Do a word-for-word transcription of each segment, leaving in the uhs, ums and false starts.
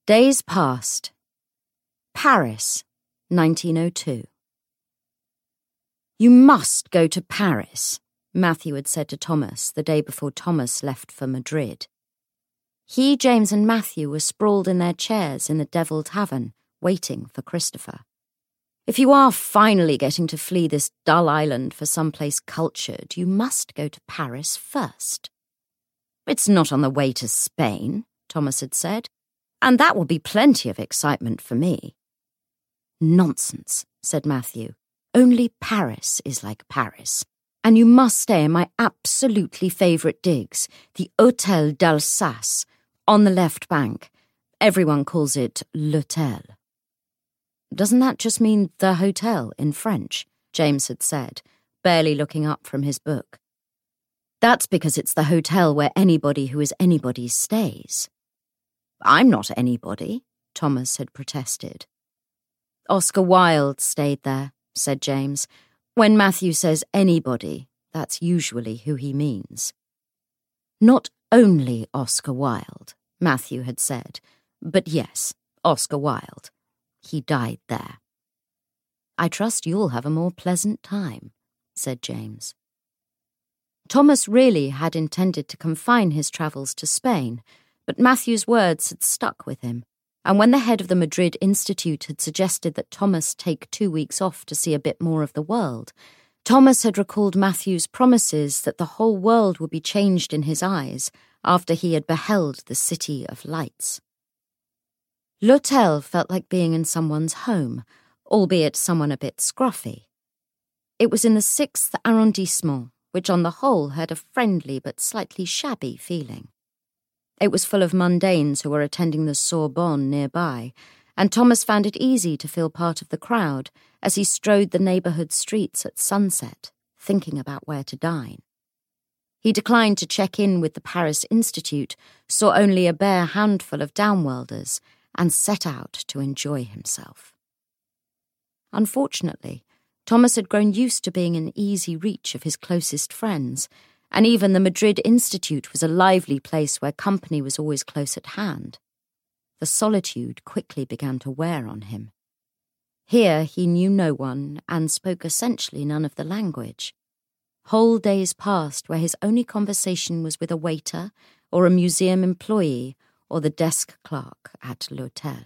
Days passed. Paris, nineteen oh two. "You must go to Paris," Matthew had said to Thomas the day before Thomas left for Madrid. He, James and Matthew were sprawled in their chairs in the Devil Tavern, waiting for Christopher. "If you are finally getting to flee this dull island for someplace cultured, you must go to Paris first." "It's not on the way to Spain," Thomas had said, "and that will be plenty of excitement for me." "Nonsense," said Matthew. "Only Paris is like Paris, and you must stay in my absolutely favourite digs, the Hôtel d'Alsace, on the left bank. Everyone calls it l'Hôtel." "Doesn't that just mean the hotel in French?" James had said, barely looking up from his book. "That's because it's the hotel where anybody who is anybody stays." "I'm not anybody," Thomas had protested. "Oscar Wilde stayed there," said James. "When Matthew says anybody, that's usually who he means." "Not only Oscar Wilde," Matthew had said, "but yes, Oscar Wilde. He died there." "I trust you'll have a more pleasant time," said James. Thomas really had intended to confine his travels to Spain, but Matthew's words had stuck with him, and when the head of the Madrid Institute had suggested that Thomas take two weeks off to see a bit more of the world, Thomas had recalled Matthew's promises that the whole world would be changed in his eyes after he had beheld the City of Lights. L'Hôtel felt like being in someone's home, albeit someone a bit scruffy. It was in the sixth arrondissement, which on the whole had a friendly but slightly shabby feeling. It was full of mundanes who were attending the Sorbonne nearby, and Thomas found it easy to feel part of the crowd as he strode the neighbourhood streets at sunset, thinking about where to dine. He declined to check in with the Paris Institute, saw only a bare handful of downworlders, and set out to enjoy himself. Unfortunately, Thomas had grown used to being in easy reach of his closest friends, and even the Madrid Institute was a lively place where company was always close at hand. The solitude quickly began to wear on him. Here he knew no one and spoke essentially none of the language. Whole days passed where his only conversation was with a waiter or a museum employee or the desk clerk at l'Hôtel.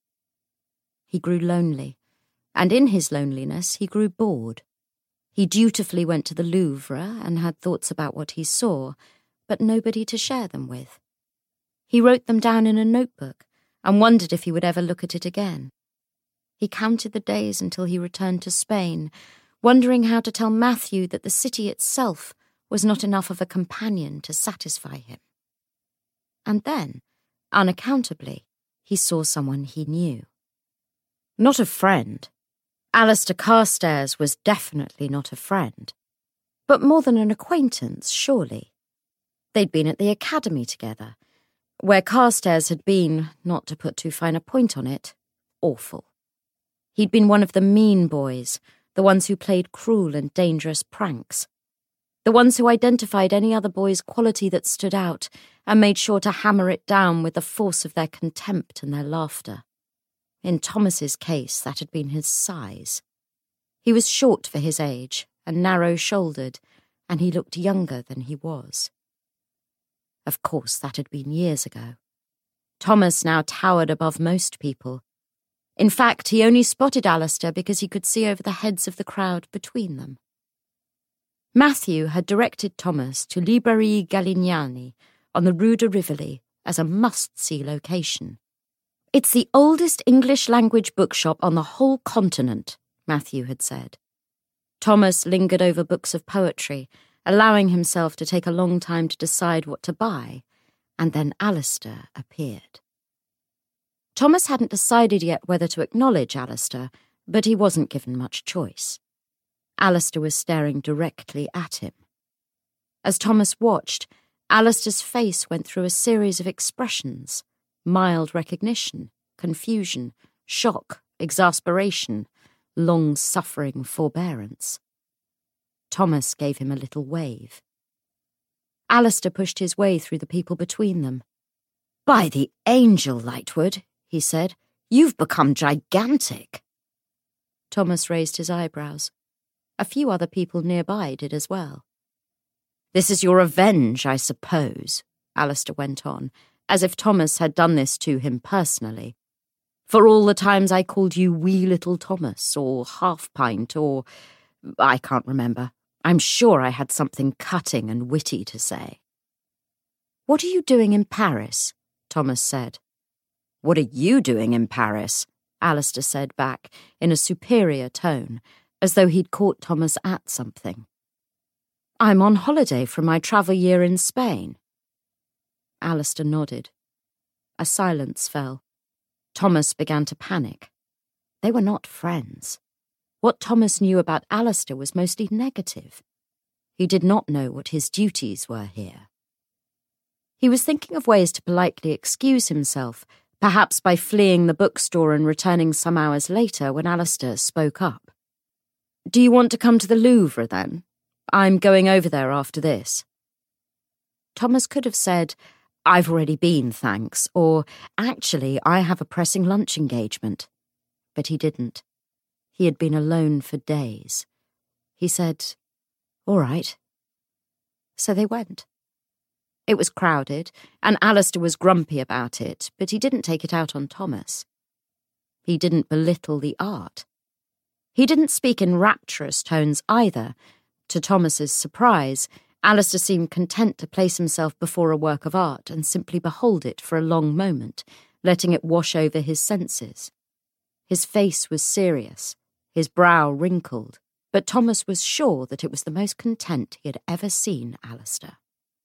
He grew lonely, and in his loneliness he grew bored. He dutifully went to the Louvre and had thoughts about what he saw, but nobody to share them with. He wrote them down in a notebook and wondered if he would ever look at it again. He counted the days until he returned to Spain, wondering how to tell Matthew that the city itself was not enough of a companion to satisfy him. And then, unaccountably, he saw someone he knew. Not a friend. Alistair Carstairs was definitely not a friend. But more than an acquaintance, surely. They'd been at the academy together, where Carstairs had been, not to put too fine a point on it, awful. He'd been one of the mean boys, the ones who played cruel and dangerous pranks, the ones who identified any other boy's quality that stood out and made sure to hammer it down with the force of their contempt and their laughter. In Thomas's case, that had been his size. He was short for his age and narrow-shouldered, and he looked younger than he was. Of course, that had been years ago. Thomas now towered above most people. In fact, he only spotted Alistair because he could see over the heads of the crowd between them. Matthew had directed Thomas to Librerie Galignani on the Rue de Rivoli as a must-see location. "It's the oldest English-language bookshop on the whole continent," Matthew had said. Thomas lingered over books of poetry, allowing himself to take a long time to decide what to buy, and then Alistair appeared. Thomas hadn't decided yet whether to acknowledge Alistair, but he wasn't given much choice. Alistair was staring directly at him. As Thomas watched, Alistair's face went through a series of expressions: mild recognition, confusion, shock, exasperation, long-suffering forbearance. Thomas gave him a little wave. Alistair pushed his way through the people between them. "By the angel, Lightwood," he said. "You've become gigantic." Thomas raised his eyebrows. A few other people nearby did as well. "This is your revenge, I suppose," Alistair went on, as if Thomas had done this to him personally. "For all the times I called you wee little Thomas, or half-pint, or... I can't remember. I'm sure I had something cutting and witty to say." "What are you doing in Paris?" Thomas said. "What are you doing in Paris?" Alistair said back, in a superior tone, as though he'd caught Thomas at something. "I'm on holiday from my travel year in Spain." Alistair nodded. A silence fell. Thomas began to panic. They were not friends. What Thomas knew about Alistair was mostly negative. He did not know what his duties were here. He was thinking of ways to politely excuse himself, perhaps by fleeing the bookstore and returning some hours later when Alistair spoke up. "Do you want to come to the Louvre, then? I'm going over there after this." Thomas could have said, "I've already been, thanks," or, "Actually, I have a pressing lunch engagement." But he didn't. He had been alone for days. He said, "All right." So they went. It was crowded, and Alistair was grumpy about it, but he didn't take it out on Thomas. He didn't belittle the art. He didn't speak in rapturous tones either. To Thomas's surprise, Alistair seemed content to place himself before a work of art and simply behold it for a long moment, letting it wash over his senses. His face was serious, his brow wrinkled, but Thomas was sure that it was the most content he had ever seen Alistair.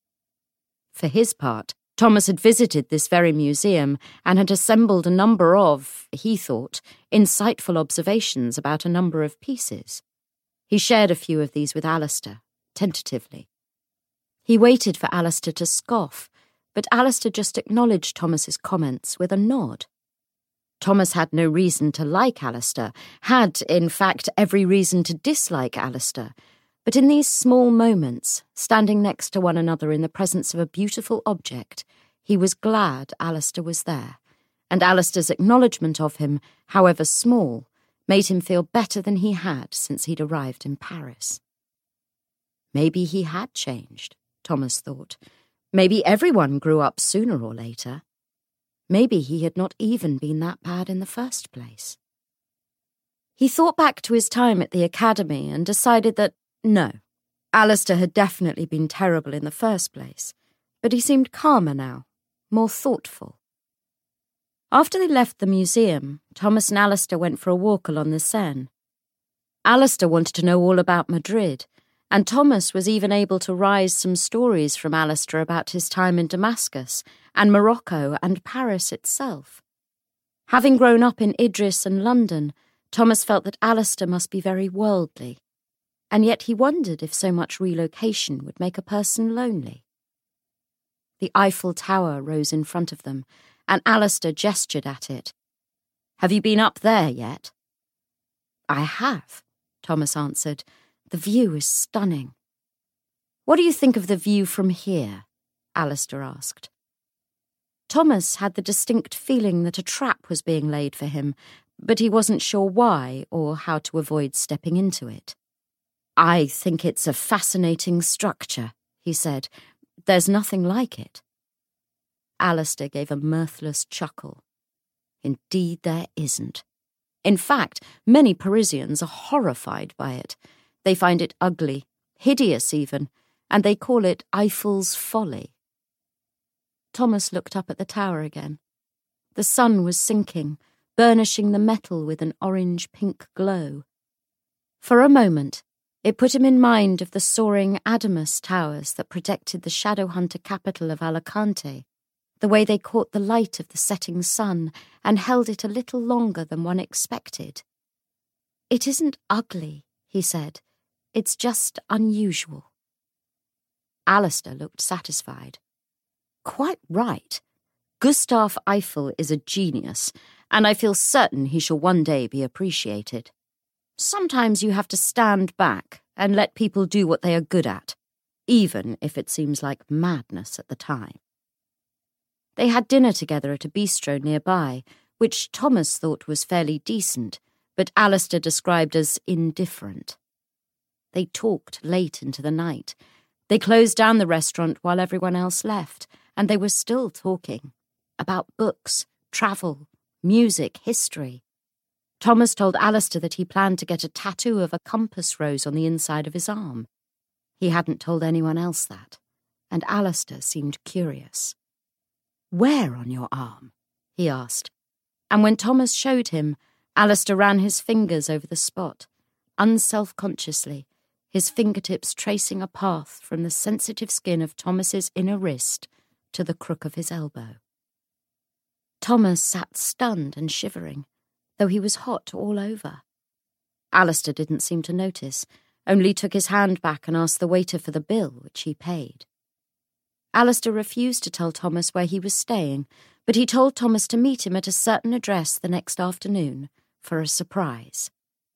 For his part, Thomas had visited this very museum and had assembled a number of, he thought, insightful observations about a number of pieces. He shared a few of these with Alistair, tentatively. He waited for Alistair to scoff, but Alistair just acknowledged Thomas's comments with a nod. Thomas had no reason to like Alistair, had, in fact, every reason to dislike Alistair, but in these small moments, standing next to one another in the presence of a beautiful object, he was glad Alistair was there, and Alistair's acknowledgement of him, however small, made him feel better than he had since he'd arrived in Paris. Maybe he had changed, Thomas thought. Maybe everyone grew up sooner or later. Maybe he had not even been that bad in the first place. He thought back to his time at the academy and decided that, no, Alistair had definitely been terrible in the first place, but he seemed calmer now, more thoughtful. After they left the museum, Thomas and Alistair went for a walk along the Seine. Alistair wanted to know all about Madrid, and Thomas was even able to rise some stories from Alistair about his time in Damascus and Morocco and Paris itself. Having grown up in Idris and London, Thomas felt that Alistair must be very worldly, and yet he wondered if so much relocation would make a person lonely. The Eiffel Tower rose in front of them, and Alistair gestured at it. "Have you been up there yet?" "I have," Thomas answered. "The view is stunning." "What do you think of the view from here?" Alistair asked. Thomas had the distinct feeling that a trap was being laid for him, but he wasn't sure why or how to avoid stepping into it. "I think it's a fascinating structure," he said. "There's nothing like it." Alistair gave a mirthless chuckle. "Indeed there isn't. In fact, many Parisians are horrified by it. They find it ugly, hideous even, and they call it Eiffel's folly." Thomas looked up at the tower again. The sun was sinking, burnishing the metal with an orange-pink glow. For a moment, it put him in mind of the soaring Adamus towers that protected the shadow-hunter capital of Alicante, the way they caught the light of the setting sun and held it a little longer than one expected. "It isn't ugly," he said. "It's just unusual." Alistair looked satisfied. "Quite right. Gustave Eiffel is a genius, and I feel certain he shall one day be appreciated. Sometimes you have to stand back and let people do what they are good at, even if it seems like madness at the time." They had dinner together at a bistro nearby, which Thomas thought was fairly decent, but Alistair described as indifferent. They talked late into the night. They closed down the restaurant while everyone else left, and they were still talking. About books, travel, music, history. Thomas told Alistair that he planned to get a tattoo of a compass rose on the inside of his arm. He hadn't told anyone else that, and Alistair seemed curious. "Where on your arm?" he asked, and when Thomas showed him, Alistair ran his fingers over the spot, unself-consciously, his fingertips tracing a path from the sensitive skin of Thomas's inner wrist to the crook of his elbow. Thomas sat stunned and shivering, though he was hot all over. Alistair didn't seem to notice, only took his hand back and asked the waiter for the bill, which he paid. Alistair refused to tell Thomas where he was staying, but he told Thomas to meet him at a certain address the next afternoon for a surprise.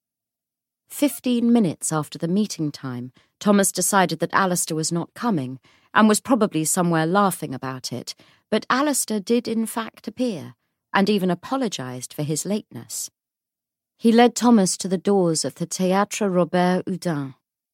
Fifteen minutes after the meeting time, Thomas decided that Alistair was not coming and was probably somewhere laughing about it, but Alistair did in fact appear, and even apologised for his lateness. He led Thomas to the doors of the Théâtre Robert Houdin.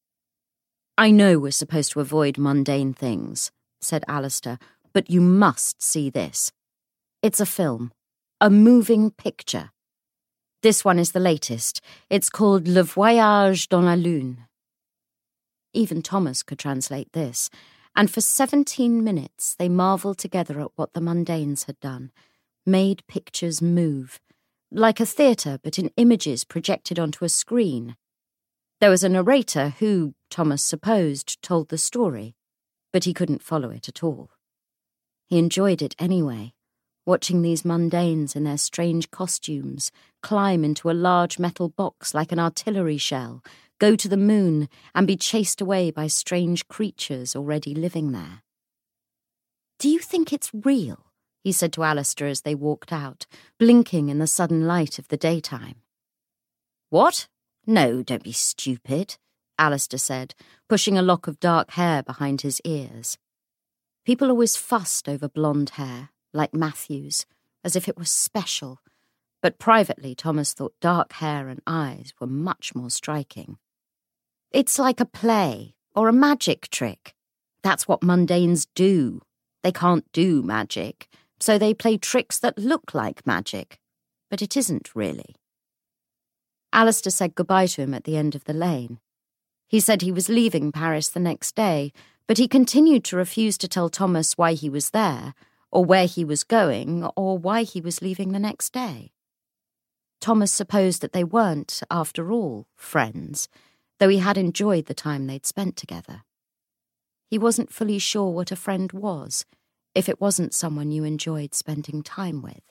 "I know we're supposed to avoid mundane things," said Alistair, "but you must see this. It's a film, a moving picture. This one is the latest. It's called Le Voyage dans la Lune." Even Thomas could translate this, and for seventeen minutes they marvelled together at what the mundanes had done, made pictures move, like a theatre but in images projected onto a screen. There was a narrator who, Thomas supposed, told the story, but he couldn't follow it at all. He enjoyed it anyway, watching these mundanes in their strange costumes climb into a large metal box like an artillery shell, go to the moon, and be chased away by strange creatures already living there. "Do you think it's real?" he said to Alistair as they walked out, blinking in the sudden light of the daytime. "What? No, don't be stupid," Alistair said, pushing a lock of dark hair behind his ears. People always fussed over blonde hair, like Matthew's, as if it was special, but privately Thomas thought dark hair and eyes were much more striking. "It's like a play, or a magic trick. That's what mundanes do. They can't do magic, so they play tricks that look like magic, but it isn't really." Alistair said goodbye to him at the end of the lane. He said he was leaving Paris the next day, but he continued to refuse to tell Thomas why he was there, or where he was going, or why he was leaving the next day. Thomas supposed that they weren't, after all, friends, though he had enjoyed the time they'd spent together. He wasn't fully sure what a friend was, if it wasn't someone you enjoyed spending time with.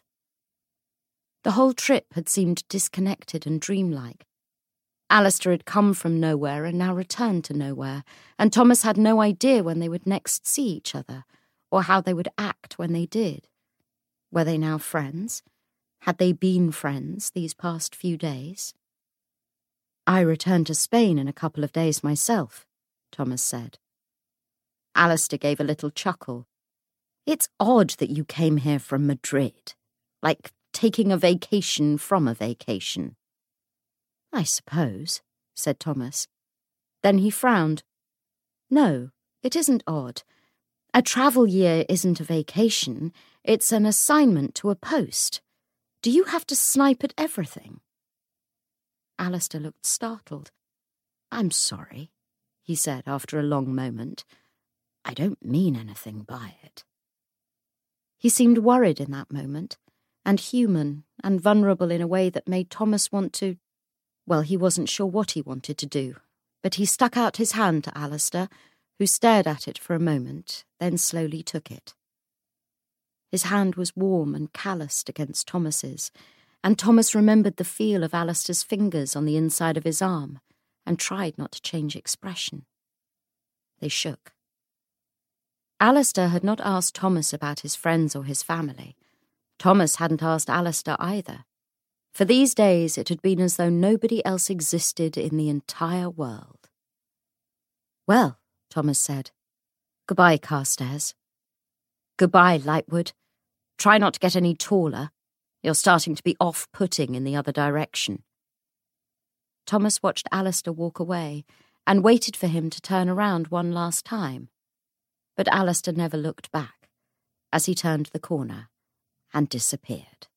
The whole trip had seemed disconnected and dreamlike. Alistair had come from nowhere and now returned to nowhere, and Thomas had no idea when they would next see each other, or how they would act when they did. Were they now friends? Had they been friends these past few days? "I return to Spain in a couple of days myself," Thomas said. Alistair gave a little chuckle. "It's odd that you came here from Madrid, like taking a vacation from a vacation." "I suppose," said Thomas. Then he frowned. "No, it isn't odd. A travel year isn't a vacation, it's an assignment to a post. Do you have to snipe at everything?" Alistair looked startled. "I'm sorry," he said after a long moment. "I don't mean anything by it." He seemed worried in that moment, and human and vulnerable in a way that made Thomas want to... Well, he wasn't sure what he wanted to do, but he stuck out his hand to Alistair, who stared at it for a moment, then slowly took it. His hand was warm and calloused against Thomas's, and Thomas remembered the feel of Alistair's fingers on the inside of his arm, and tried not to change expression. They shook. Alistair had not asked Thomas about his friends or his family. Thomas hadn't asked Alistair either. For these days it had been as though nobody else existed in the entire world. "Well," Thomas said, "goodbye, Carstairs. Goodbye, Lightwood. Try not to get any taller. You're starting to be off-putting in the other direction." Thomas watched Alistair walk away and waited for him to turn around one last time. But Alistair never looked back as he turned the corner and disappeared.